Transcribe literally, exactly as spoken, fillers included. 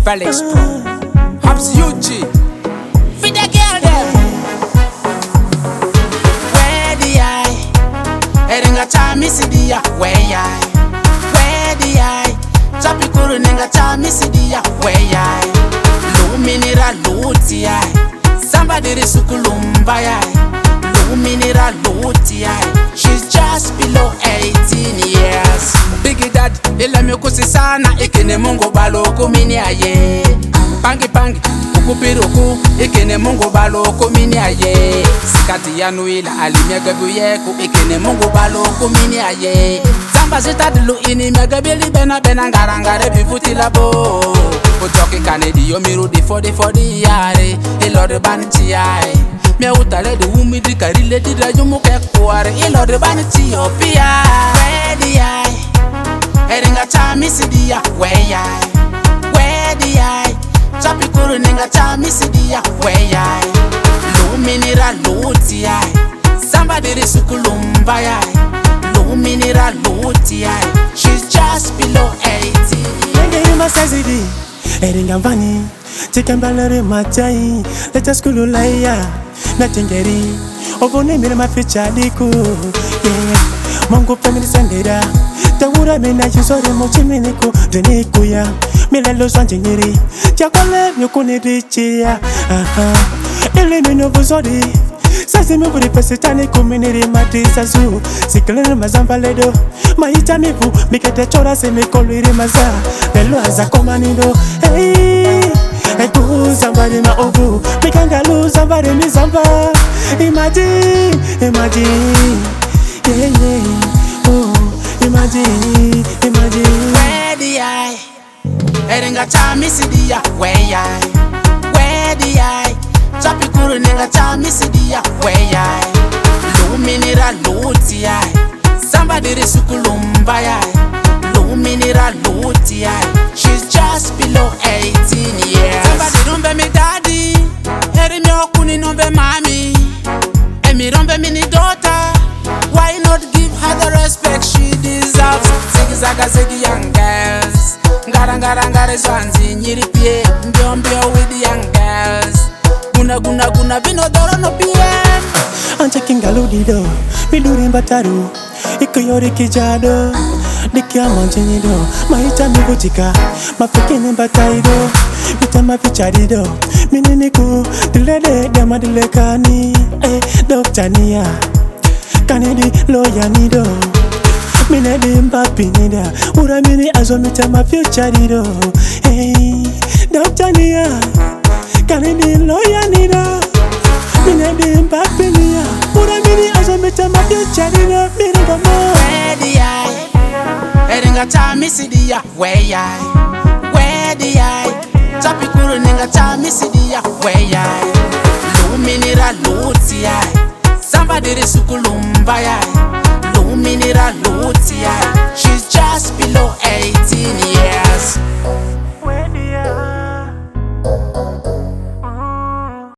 Felix Pro, Habs U G, feed the girl them. Where the eye, Eringa cha misidia. Where I, where the eye, Chapi kuru nenga cha misidia. Where I, Luminira luti I, somebody risukulumba I, Luminira luti I. She's just below eighteen years. Biggie dad, ila myokusi sana. Ikine mungu balo kumini aye. Pangi pangi, ukupiruku. Ikine mungu balo kumini aye. Sikati yanu ila alimyagabu yeku. Ikine mungu balo kumini aye. Samba zitadilu ini megabili bena bena ngarangare bifuti labo. Utoki kanedi yomiru di forty forty yare. Ilo de bani chiae. Me utale de wumi di karile di da yumu kekuare. Ilo de bani chiopia. Where the eye, Eringa cha misidia. Where I, where the eye, Chapi kuru nenga cha misidia. Where I, Luminira luti I, somebody risukulumba I, Luminira luti I. She's just below eighteen. Nenge yuma sezidi, Eringa vani, Chikembalere machai, Lecha skulu laya, Nachengeri, Ovone mire maficha diku, yeah. Mongo family sendera, Tawura mina yusore mochiminiku, Deniku ya, Milelo sanjengeri, Chakole myokuni dichia, aha, Ele mino vuzori, Sasi me vuri pesitani kuminiri mati sasu, Sikelene mazamba ledo, Maita mivu, Mikete chora se me koliri maza, Belo aza komanido, hey, Etu somebody ma ovu, Mikangalu somebody mi zamba, Imagine, imagine, yeah, yeah, oh, imagine, imagine. Where the eye, Eringa cha misidia. Where I, where the eye, Chapi kuru nenga cha misidia. Where I, Luminira luti I, somebody risukulumba I, Luminira luti I. She's just below eighteen years. Somebody rumbe mi daddy, Eri mi okuni numbe mami, Emi rumbe mini daughter. Why not give her the respect she deserves? Ziggy zaga ziggy young girls, Ngara ngara ngara zwanzi nyiripie, Mbio mbio with the young girls, Guna guna guna vino doro no pien. Ancha kingaludido, Miduri mbataru, Ikoyori kijado, Dikia manjinido, Maita mibutika, Mafikini mbatairo, Mitama fichadido, Mininiku, Dilede dama dilekani, Eh, Doctor Nia, Kanedi loya nido, Minedi mbapi nida, Ura mini azo mitama fichadido, Hey, Doctor Nia, Kanedi loya nido, Minedi mbapi nia, Ura mini azo mitama fichadido, Minega mo. Where the eye, Eringa cha misidia. Where I, where the eye, Chapi kuru nenga cha misidia. Where I, Luminira luti I, somebody risukulumba I.